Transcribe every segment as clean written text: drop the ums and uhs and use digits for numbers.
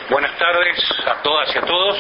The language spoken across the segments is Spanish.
Buenas tardes a todas y a todos.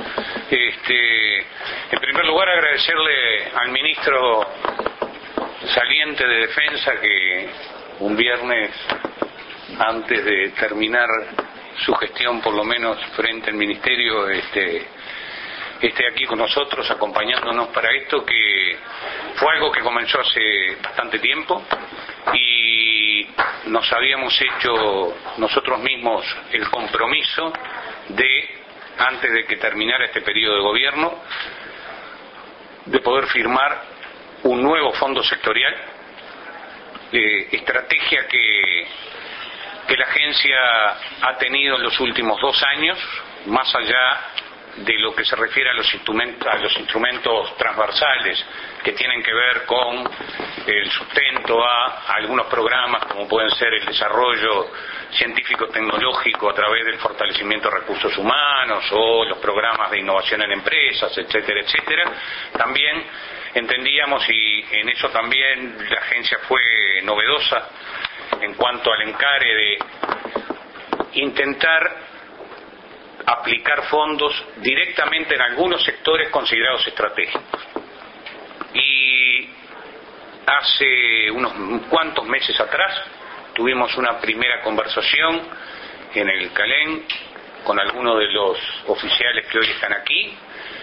En primer lugar, agradecerle al ministro saliente de Defensa que un viernes, antes de terminar su gestión, por lo menos frente al Ministerio, esté aquí con nosotros, acompañándonos para esto, que fue algo que comenzó hace bastante tiempo y nos habíamos hecho nosotros mismos el compromiso de, antes de que terminara este periodo de gobierno, de poder firmar un nuevo fondo sectorial, estrategia que la agencia ha tenido en los últimos 2 años, más allá de lo que se refiere a los instrumentos transversales que tienen que ver con el sustento a algunos programas como pueden ser el desarrollo científico-tecnológico a través del fortalecimiento de recursos humanos o los programas de innovación en empresas, etcétera, etcétera. También entendíamos, y en eso también la agencia fue novedosa en cuanto al encare de intentar aplicar fondos directamente en algunos sectores considerados estratégicos. Y hace unos cuantos meses atrás tuvimos una primera conversación en el CALEN con algunos de los oficiales que hoy están aquí,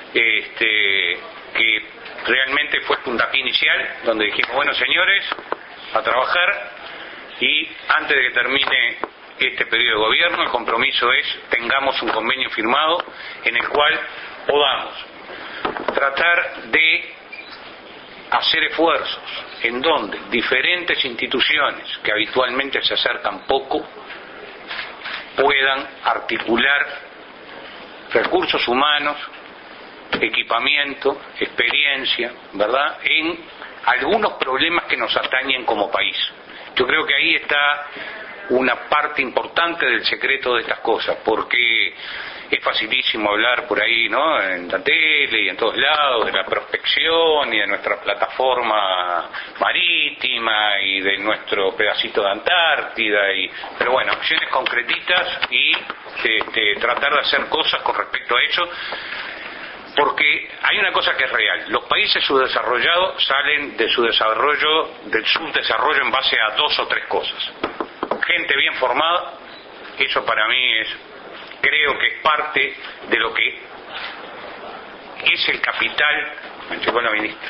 que realmente fue puntapié inicial, donde dijimos, bueno señores, a trabajar, y antes de que termine este periodo de gobierno, el compromiso es tengamos un convenio firmado en el cual podamos tratar de hacer esfuerzos en donde diferentes instituciones que habitualmente se acercan poco puedan articular recursos humanos, equipamiento, experiencia, ¿verdad?, en algunos problemas que nos atañen como país. Yo creo que ahí está una parte importante del secreto de estas cosas, porque es facilísimo hablar por ahí, ¿no?, en la tele y en todos lados, de la prospección y de nuestra plataforma marítima y de nuestro pedacito de Antártida, pero bueno, acciones concretitas y tratar de hacer cosas con respecto a eso, porque hay una cosa que es real: los países subdesarrollados salen de su desarrollo, del subdesarrollo, en base a 2 o 3 cosas. Gente bien formada, eso para mí creo que es parte de lo que es el capital. Me llegó la ministra.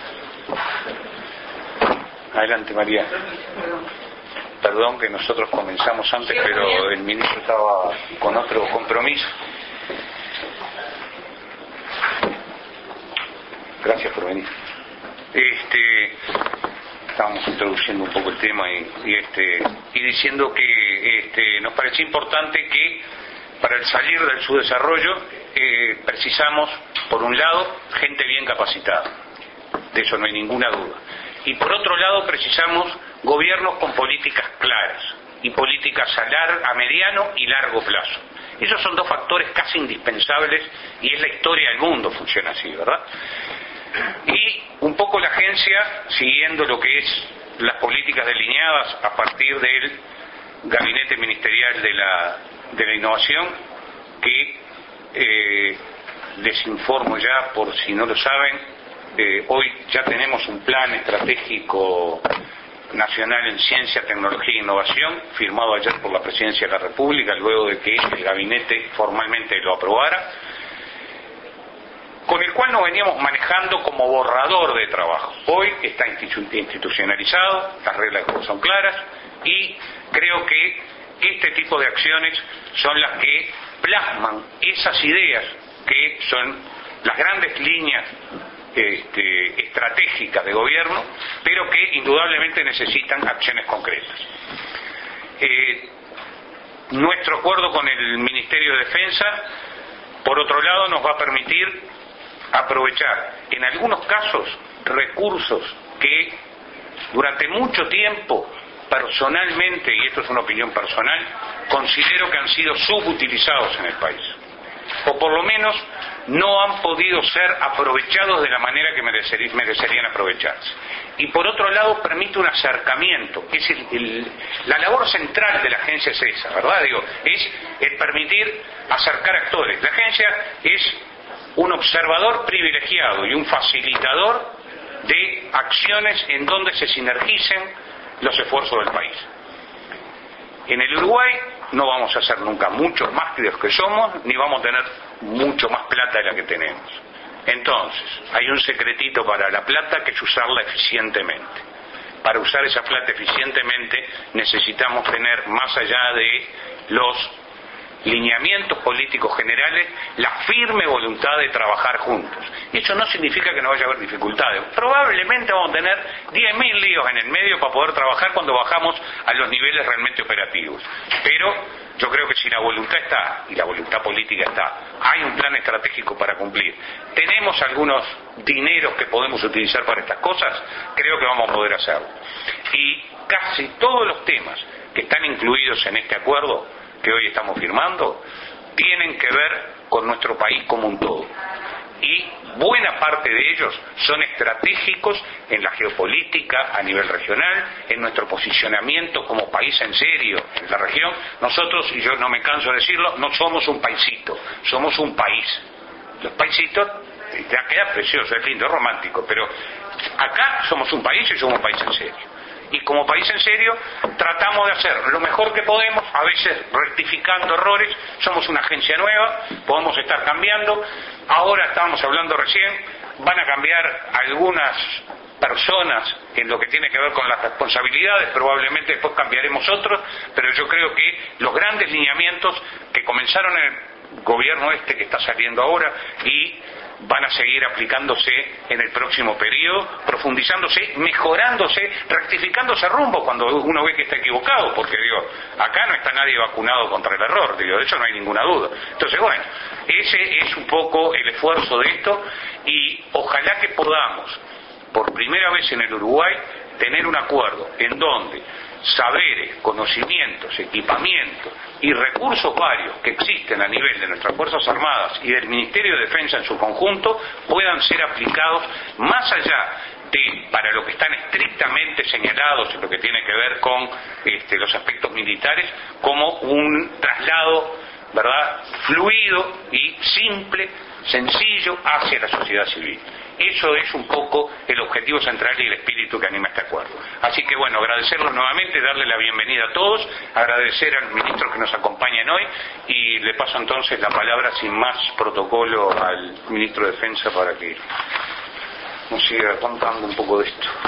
Adelante, María. Perdón que nosotros comenzamos antes, pero el ministro estaba con otro compromiso. Gracias por venir. Estábamos introduciendo un poco el tema y diciendo que nos parecía importante que para el salir del subdesarrollo precisamos, por un lado, gente bien capacitada, de eso no hay ninguna duda, y por otro lado precisamos gobiernos con políticas claras y políticas a mediano y largo plazo. Esos son 2 factores casi indispensables y es la historia del mundo, funciona así, ¿verdad? Y un poco la agencia, siguiendo lo que es las políticas delineadas a partir del Gabinete Ministerial de la Innovación, que les informo ya por si no lo saben, hoy ya tenemos un plan estratégico nacional en ciencia, tecnología e innovación, firmado ayer por la Presidencia de la República, luego de que el Gabinete formalmente lo aprobara, con el cual nos veníamos manejando como borrador de trabajo. Hoy está institucionalizado, las reglas del juego son claras, y creo que este tipo de acciones son las que plasman esas ideas que son las grandes líneas estratégicas de gobierno, pero que indudablemente necesitan acciones concretas. Nuestro acuerdo con el Ministerio de Defensa, por otro lado, nos va a permitir aprovechar en algunos casos recursos que durante mucho tiempo, personalmente, y esto es una opinión personal, considero que han sido subutilizados en el país. o por lo menos no han podido ser aprovechados de la manera que merecerían aprovecharse. Y por otro lado permite un acercamiento, que es la labor central de la agencia es esa, ¿verdad? Es el permitir acercar actores. La agencia es un observador privilegiado y un facilitador de acciones en donde se sinergicen los esfuerzos del país. En el Uruguay no vamos a ser nunca mucho más que los que somos, ni vamos a tener mucho más plata de la que tenemos. Entonces, hay un secretito para la plata, que es usarla eficientemente. Para usar esa plata eficientemente necesitamos tener, más allá de los lineamientos políticos generales, la firme voluntad de trabajar juntos. Y eso no significa que no vaya a haber dificultades. Probablemente vamos a tener 10.000 líos en el medio para poder trabajar cuando bajamos a los niveles realmente operativos. Pero yo creo que si la voluntad está, y la voluntad política está, hay un plan estratégico para cumplir, tenemos algunos dineros que podemos utilizar para estas cosas, creo que vamos a poder hacerlo. Y casi todos los temas que están incluidos en este acuerdo que hoy estamos firmando tienen que ver con nuestro país como un todo, y buena parte de ellos son estratégicos en la geopolítica a nivel regional, en nuestro posicionamiento como país en serio en la región. Nosotros, y yo no me canso de decirlo, no somos un paisito, somos un país. Los paisitos ya queda precioso, es lindo, es romántico, pero acá somos un país y somos un país en serio. Y como país en serio tratamos de hacer lo mejor que podemos, a veces rectificando errores. Somos una agencia nueva, podemos estar cambiando. Ahora estábamos hablando recién, van a cambiar algunas personas en lo que tiene que ver con las responsabilidades, probablemente después cambiaremos otros, pero yo creo que los grandes lineamientos que comenzaron en el gobierno que está saliendo ahora y van a seguir aplicándose en el próximo periodo, profundizándose, mejorándose, rectificándose rumbo cuando uno ve que está equivocado, porque acá no está nadie vacunado contra el error, de eso no hay ninguna duda. Entonces, bueno, ese es un poco el esfuerzo de esto, y ojalá que podamos, por primera vez en el Uruguay, tener un acuerdo en donde saberes, conocimientos, equipamientos y recursos varios que existen a nivel de nuestras Fuerzas Armadas y del Ministerio de Defensa en su conjunto puedan ser aplicados más allá de para lo que están estrictamente señalados en lo que tiene que ver con los aspectos militares, como un traslado, ¿verdad?, fluido y simple, sencillo hacia la sociedad civil. Eso es un poco el objetivo central y el espíritu que anima este acuerdo. Así que bueno, agradecerlos nuevamente, darle la bienvenida a todos, agradecer al ministro que nos acompañan hoy, y le paso entonces la palabra sin más protocolo al ministro de Defensa para que nos siga contando un poco de esto.